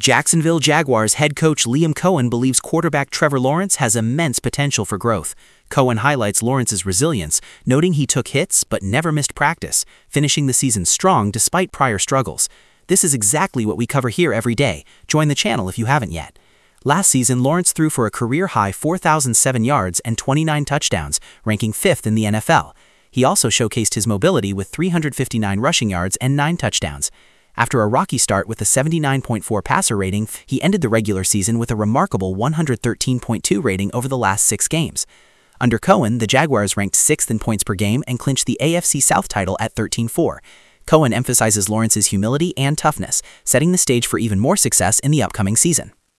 Jacksonville Jaguars head coach Liam Cohen believes quarterback Trevor Lawrence has immense potential for growth. Cohen highlights Lawrence's resilience, noting he took hits but never missed practice, finishing the season strong despite prior struggles. This is exactly what we cover here every day. Join the channel if you haven't yet. Last season, Lawrence threw for a career-high 4,007 yards and 29 touchdowns, ranking 5th in the NFL. He also showcased his mobility with 359 rushing yards and 9 touchdowns. After a rocky start with a 79.4 passer rating, he ended the regular season with a remarkable 113.2 rating over the last 6 games. Under Cohen, the Jaguars ranked 6th in points per game and clinched the AFC South title at 13-4. Cohen emphasizes Lawrence's humility and toughness, setting the stage for even more success in the upcoming season.